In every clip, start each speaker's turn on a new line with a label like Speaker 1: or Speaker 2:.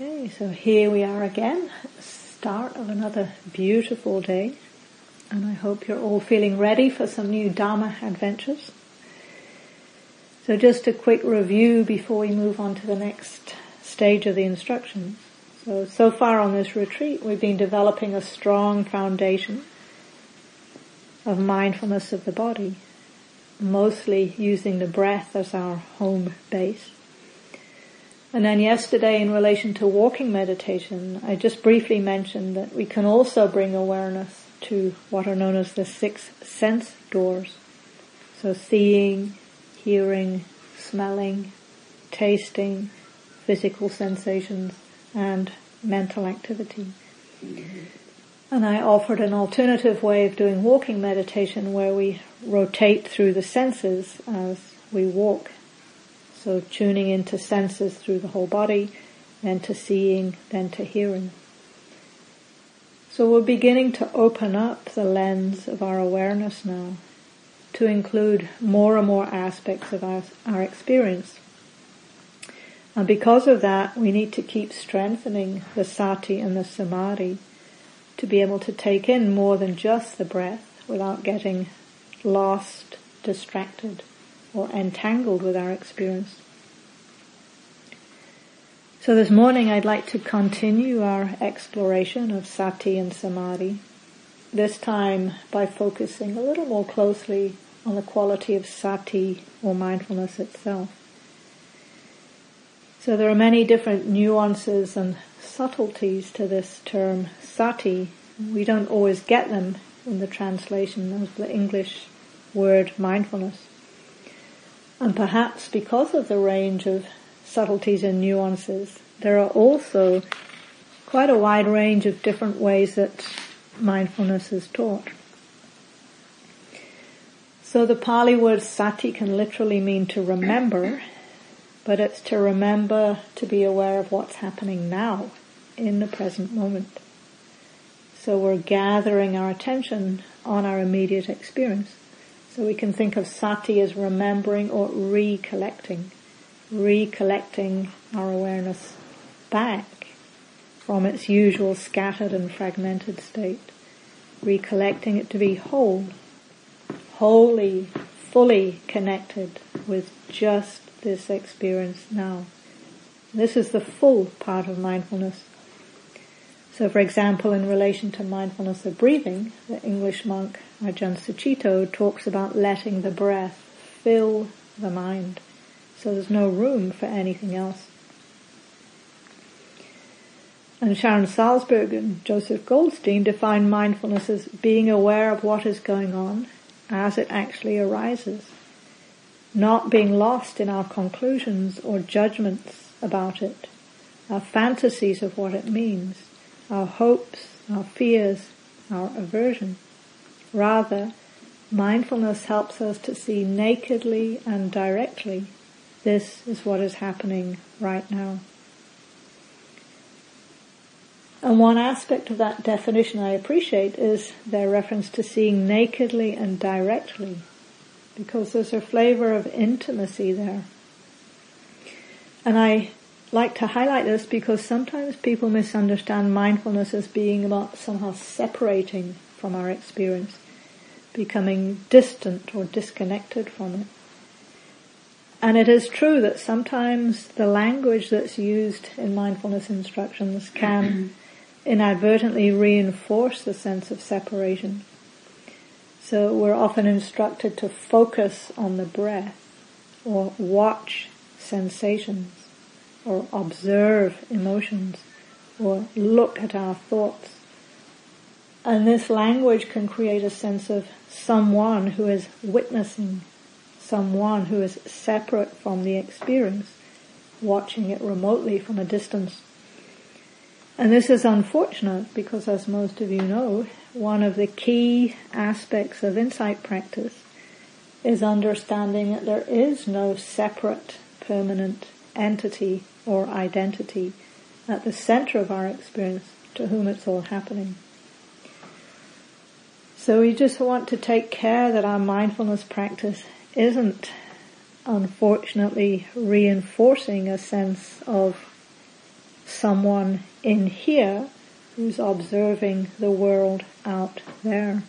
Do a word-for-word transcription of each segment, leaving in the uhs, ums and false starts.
Speaker 1: Okay, so here we are again, at the start of another beautiful day, and I hope you're all feeling ready for some new Dharma adventures. So just a quick review before we move on to the next stage of the instructions. So, so far on this retreat, we've been developing a strong foundation of mindfulness of the body, mostly using the breath as our home base. And then yesterday, in relation to walking meditation, I just briefly mentioned that we can also bring awareness to what are known as the six sense doors. So seeing, hearing, smelling, tasting, physical sensations, and mental activity. Mm-hmm. And I offered an alternative way of doing walking meditation where we rotate through the senses as we walk. So tuning into senses through the whole body, then to seeing, then to hearing. So we're beginning to open up the lens of our awareness now to include more and more aspects of our, our experience. And because of that, we need to keep strengthening the sati and the samadhi to be able to take in more than just the breath without getting lost, distracted, or entangled with our experience. So this morning I'd like to continue our exploration of sati and samadhi, this time by focusing a little more closely on the quality of sati or mindfulness itself. So there are many different nuances and subtleties to this term sati. We don't always get them in the translation of the English word mindfulness. And perhaps because of the range of subtleties and nuances, there are also quite a wide range of different ways that mindfulness is taught. So the Pali word sati can literally mean to remember, but it's to remember to be aware of what's happening now, in the present moment. So we're gathering our attention on our immediate experience. So we can think of sati as remembering or recollecting, recollecting our awareness back from its usual scattered and fragmented state, recollecting it to be whole, wholly, fully connected with just this experience now. This is the full part of mindfulness. So for example, in relation to mindfulness of breathing, the English monk Ajahn Sucitto talks about letting the breath fill the mind. So there's no room for anything else. And Sharon Salzberg and Joseph Goldstein define mindfulness as being aware of what is going on as it actually arises, not being lost in our conclusions or judgments about it, our fantasies of what it means, our hopes, our fears, our aversion. Rather, mindfulness helps us to see nakedly and directly, this is what is happening right now. And one aspect of that definition I appreciate is their reference to seeing nakedly and directly, because there's a flavor of intimacy there. And I like to highlight this because sometimes people misunderstand mindfulness as being about somehow separating from our experience, becoming distant or disconnected from it. And it is true that sometimes the language that's used in mindfulness instructions can inadvertently reinforce the sense of separation. So we're often instructed to focus on the breath, or watch sensations, or observe emotions, or look at our thoughts. And this language can create a sense of someone who is witnessing, someone who is separate from the experience, watching it remotely from a distance. And this is unfortunate because, as most of you know, one of the key aspects of insight practice is understanding that there is no separate, permanent entity or identity at the center of our experience to whom it's all happening. So we just want to take care that our mindfulness practice isn't, unfortunately, reinforcing a sense of someone in here who's observing the world out there.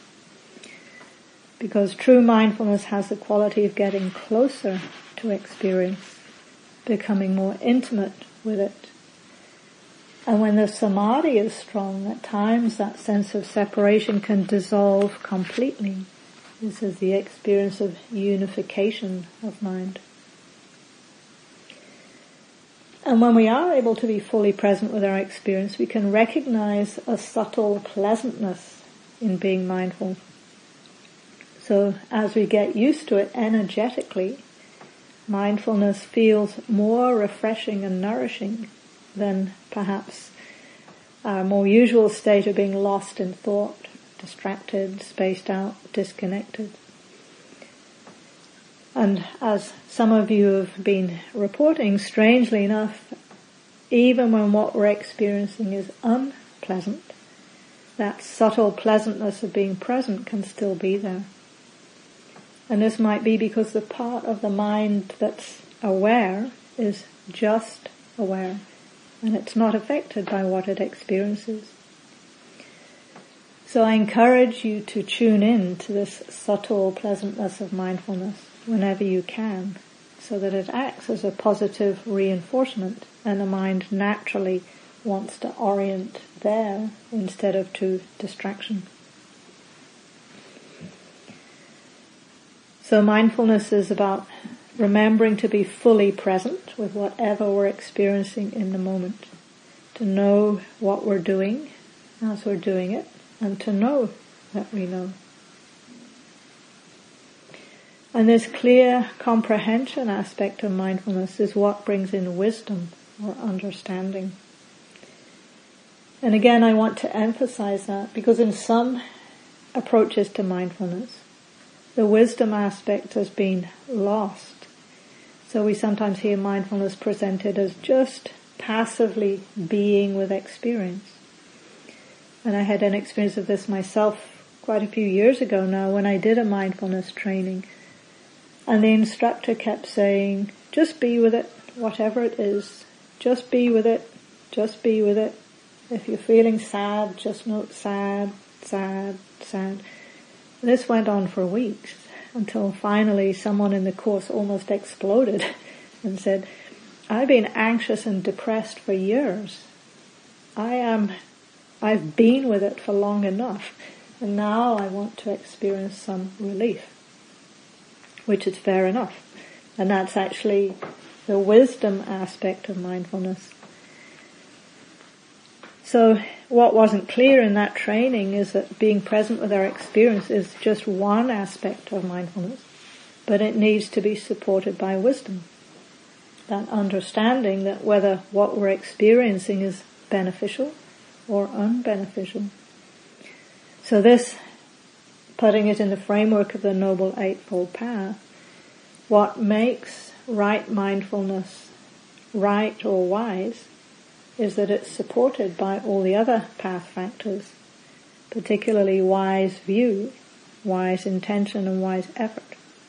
Speaker 1: Because true mindfulness has the quality of getting closer to experience, becoming more intimate with it. And when the samadhi is strong, at times that sense of separation can dissolve completely. This is the experience of unification of mind. And when we are able to be fully present with our experience, we can recognize a subtle pleasantness in being mindful. So as we get used to it energetically, mindfulness feels more refreshing and nourishing than perhaps our more usual state of being lost in thought, distracted, spaced out, disconnected. And as some of you have been reporting, strangely enough, even when what we're experiencing is unpleasant, that subtle pleasantness of being present can still be there. And this might be because the part of the mind that's aware is just aware, and it's not affected by what it experiences. So I encourage you to tune in to this subtle pleasantness of mindfulness whenever you can, so that it acts as a positive reinforcement and the mind naturally wants to orient there instead of to distraction. So mindfulness is about remembering to be fully present with whatever we're experiencing in the moment, to know what we're doing as we're doing it, and to know that we know. And this clear comprehension aspect of mindfulness is what brings in wisdom or understanding. And again, I want to emphasize that because in some approaches to mindfulness, the wisdom aspect has been lost. So we sometimes hear mindfulness presented as just passively being with experience. And I had an experience of this myself quite a few years ago now when I did a mindfulness training. And the instructor kept saying, just be with it, whatever it is. Just be with it, just be with it. If you're feeling sad, just note sad, sad, sad. This went on for weeks until finally someone in the course almost exploded and said, I've been anxious and depressed for years. I am, I've been with it for long enough, and now I want to experience some relief, which is fair enough. And that's actually the wisdom aspect of mindfulness. So what wasn't clear in that training is that being present with our experience is just one aspect of mindfulness, but it needs to be supported by wisdom. That understanding that whether what we're experiencing is beneficial or unbeneficial. So this, putting it in the framework of the Noble Eightfold Path, what makes right mindfulness right or wise is that it's supported by all the other path factors, particularly wise view, wise intention, and wise effort.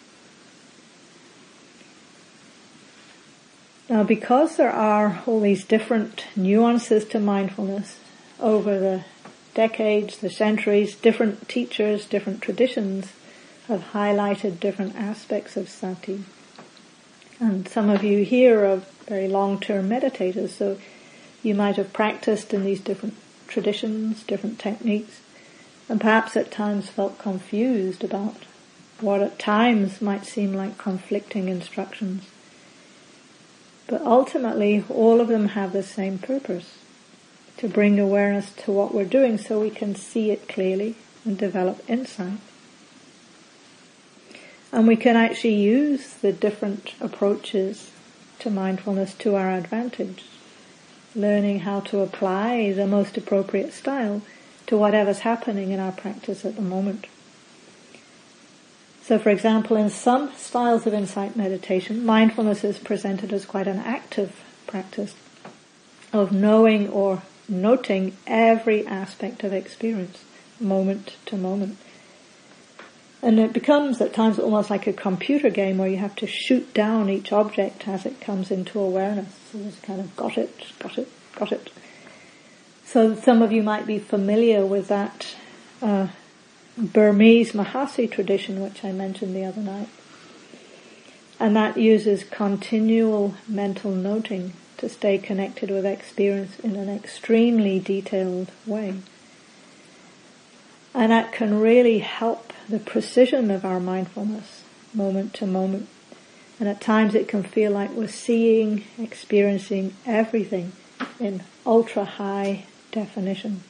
Speaker 1: Now, because there are all these different nuances to mindfulness over the decades, the centuries, different teachers, different traditions have highlighted different aspects of sati. And some of you here are very long-term meditators, so you might have practiced in these different traditions, different techniques, and perhaps at times felt confused about what at times might seem like conflicting instructions. But ultimately, all of them have the same purpose, to bring awareness to what we're doing so we can see it clearly and develop insight. And we can actually use the different approaches to mindfulness to our advantage, learning how to apply the most appropriate style to whatever's happening in our practice at the moment. So for example, in some styles of insight meditation, mindfulness is presented as quite an active practice of knowing or noting every aspect of experience, moment to moment. And it becomes at times almost like a computer game where you have to shoot down each object as it comes into awareness. So just kind of got it, got it, got it. So some of you might be familiar with that uh, Burmese Mahasi tradition, which I mentioned the other night. And that uses continual mental noting to stay connected with experience in an extremely detailed way. And that can really help the precision of our mindfulness, moment to moment. And at times it can feel like we're seeing, experiencing everything in ultra high definition.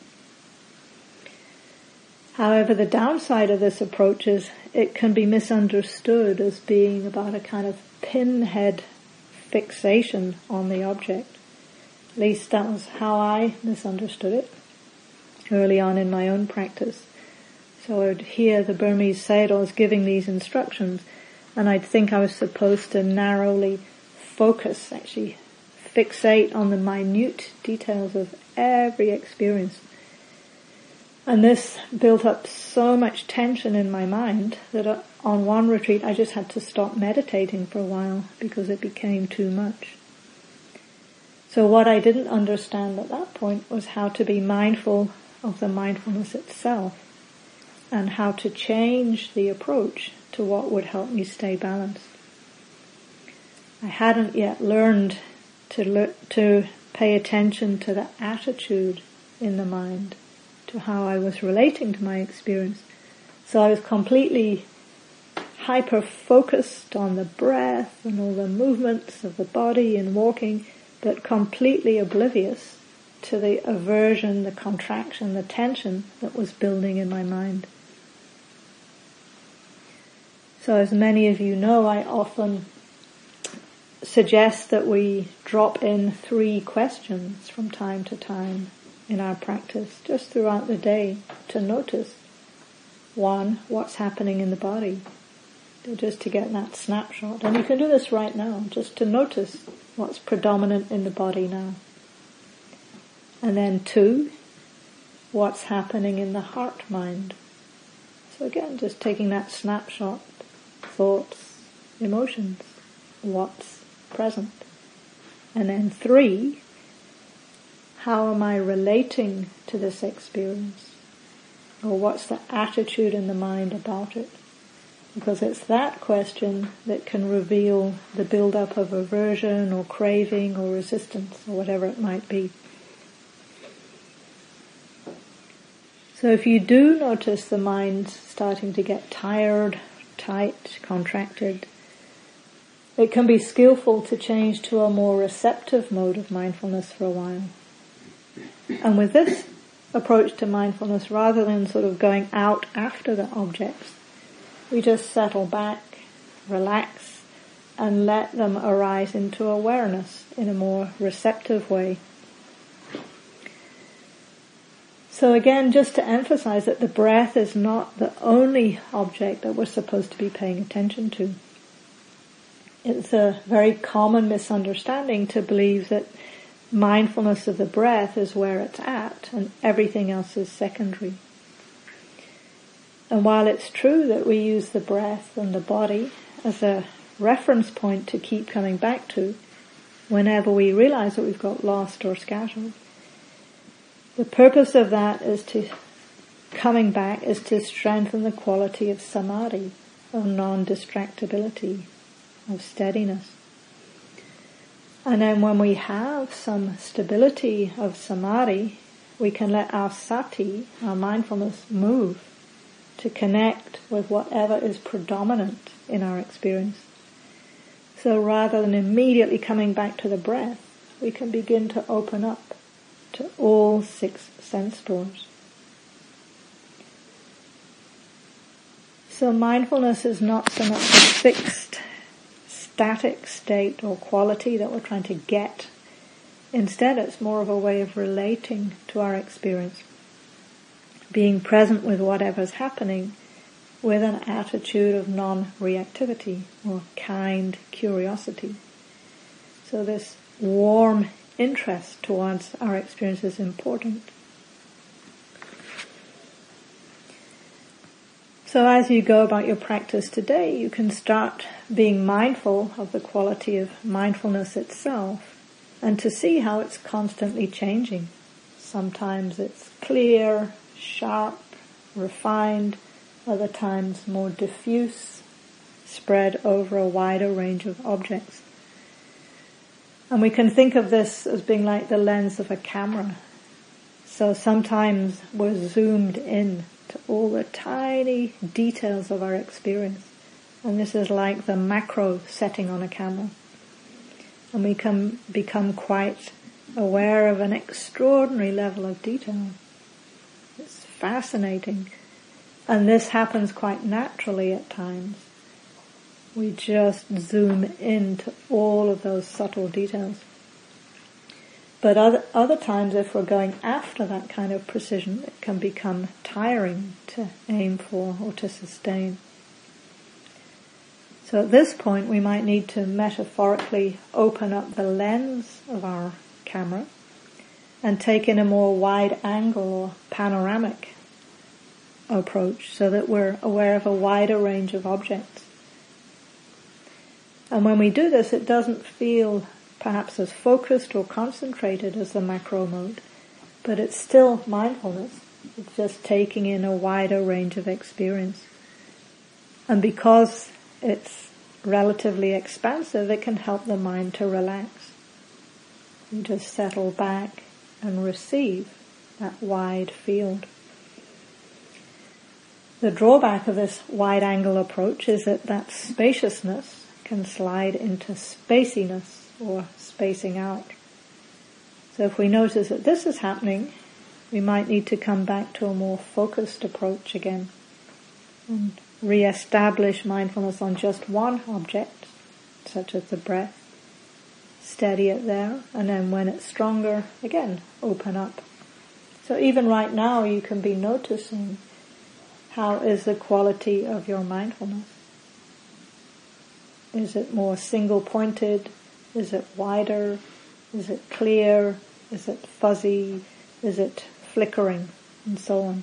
Speaker 1: However, the downside of this approach is it can be misunderstood as being about a kind of pinhead fixation on the object. At least that was how I misunderstood it early on in my own practice. So I would hear the Burmese sayadaws giving these instructions, and I'd think I was supposed to narrowly focus, actually fixate on the minute details of every experience. And this built up so much tension in my mind that on one retreat I just had to stop meditating for a while because it became too much. So what I didn't understand at that point was how to be mindful of the mindfulness itself and how to change the approach to what would help me stay balanced. I hadn't yet learned to le- to pay attention to the attitude in the mind, to how I was relating to my experience. So I was completely hyper-focused on the breath and all the movements of the body and walking, but completely oblivious to the aversion, the contraction, the tension that was building in my mind. So as many of you know, I often suggest that we drop in three questions from time to time in our practice, just throughout the day, to notice. One, what's happening in the body? Just to get that snapshot. And you can do this right now, just to notice what's predominant in the body now. And then two, what's happening in the heart-mind? So again, just taking that snapshot, thoughts, emotions, what's present. And then three, how am I relating to this experience? Or what's the attitude in the mind about it? Because it's that question that can reveal the build-up of aversion or craving or resistance or whatever it might be. So if you do notice the mind starting to get tired, tight, contracted, it can be skillful to change to a more receptive mode of mindfulness for a while. And with this approach to mindfulness, rather than sort of going out after the objects, we just settle back, relax, and let them arise into awareness in a more receptive way. So again, just to emphasize that the breath is not the only object that we're supposed to be paying attention to. It's a very common misunderstanding to believe that mindfulness of the breath is where it's at and everything else is secondary. And while it's true that we use the breath and the body as a reference point to keep coming back to whenever we realize that we've got lost or scattered, the purpose of that is to, coming back, is to strengthen the quality of samadhi, of non-distractibility, of steadiness. And then when we have some stability of samadhi, we can let our sati, our mindfulness, move to connect with whatever is predominant in our experience. So rather than immediately coming back to the breath, we can begin to open up to all six sense doors. So mindfulness is not so much a fixed, static state or quality that we're trying to get. Instead, it's more of a way of relating to our experience, being present with whatever's happening with an attitude of non-reactivity or kind curiosity. So this warm interest towards our experience is important. So as you go about your practice today, you can start being mindful of the quality of mindfulness itself and to see how it's constantly changing. Sometimes it's clear, sharp, refined, other times more diffuse, spread over a wider range of objects. And we can think of this as being like the lens of a camera. So sometimes we're zoomed in to all the tiny details of our experience. And this is like the macro setting on a camera. And we can become quite aware of an extraordinary level of detail. It's fascinating. And this happens quite naturally at times. We just zoom into all of those subtle details. But other, other times, if we're going after that kind of precision, it can become tiring to aim for or to sustain. So at this point, we might need to metaphorically open up the lens of our camera and take in a more wide angle or panoramic approach so that we're aware of a wider range of objects. And when we do this, it doesn't feel perhaps as focused or concentrated as the macro mode, but it's still mindfulness. It's just taking in a wider range of experience. And because it's relatively expansive, it can help the mind to relax. You just settle back and receive that wide field. The drawback of this wide-angle approach is that that spaciousness can slide into spaciness or spacing out. So if we notice that this is happening, we might need to come back to a more focused approach again and re-establish mindfulness on just one object, such as the breath. Steady it there, and then when it's stronger, again, open up. So even right now you can be noticing how is the quality of your mindfulness. Is it more single-pointed? Is it wider? Is it clear? Is it fuzzy? Is it flickering? And so on.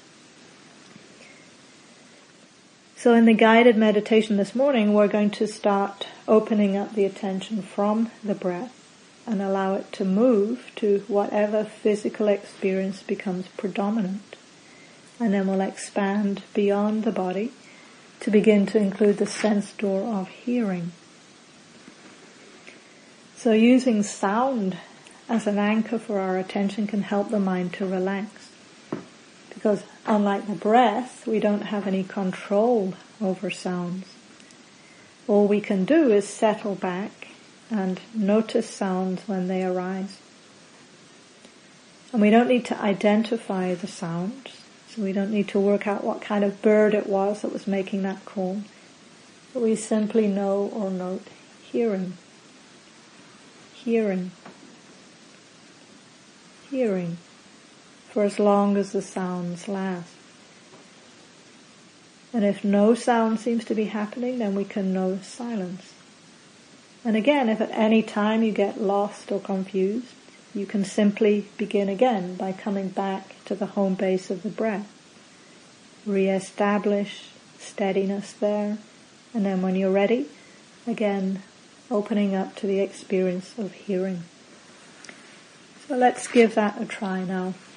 Speaker 1: So in the guided meditation this morning, we're going to start opening up the attention from the breath and allow it to move to whatever physical experience becomes predominant. And then we'll expand beyond the body to begin to include the sense door of hearing. So using sound as an anchor for our attention can help the mind to relax. Because unlike the breath, we don't have any control over sounds. All we can do is settle back and notice sounds when they arise. And we don't need to identify the sounds. So we don't need to work out what kind of bird it was that was making that call. But we simply know or note hearing. Hearing. Hearing. For as long as the sounds last. And if no sound seems to be happening, then we can know silence. And again, if at any time you get lost or confused, you can simply begin again by coming back to the home base of the breath. Re-establish steadiness there, and then when you're ready, again opening up to the experience of hearing. So let's give that a try now.